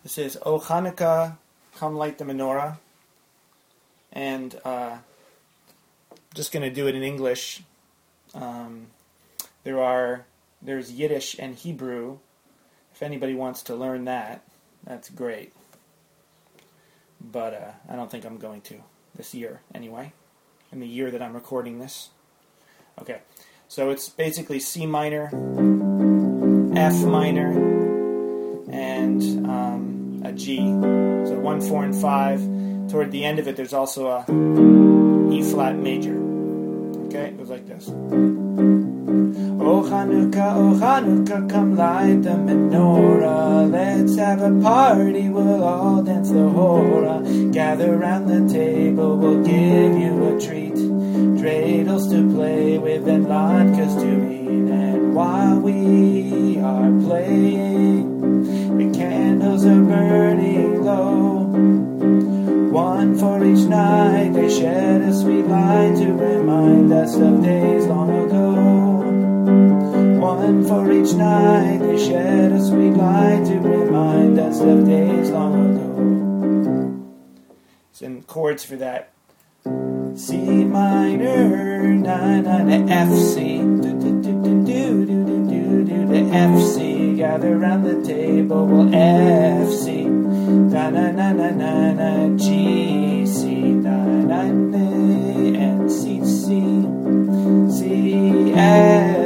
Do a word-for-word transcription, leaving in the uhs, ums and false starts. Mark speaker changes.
Speaker 1: This is O Hanukkah, Come Light the Menorah. And uh, just going to do it in English. Um, there are there's Yiddish and Hebrew. If anybody wants to learn that, that's great. But uh, I don't think I'm going to this year anyway, in the year that I'm recording this. Okay, so it's basically C minor, F minor, and um, a G. So one, four, and five. Toward the end of it, there's also a E flat major. Okay, it goes like this. Oh Hanukkah, oh Hanukkah, come light the menorah. Let's have a party, we'll all dance the hora. Gather round the table, we'll give you a treat. Dreidels to play with and latkes to eat. And while we are playing, the candles are burning low. One for each night, they shed a sweet light to remind us of days long ago. One for each night, they shed a sweet light to remind us of days long ago. Some chords for that. C minor, nine, nine, F, C, do, do, do, do, do, do, do, do, the F, C, gather round the table, we'll F, C, da, na, na, na, na, na, G, C, da, na, na, and C, C, C, F,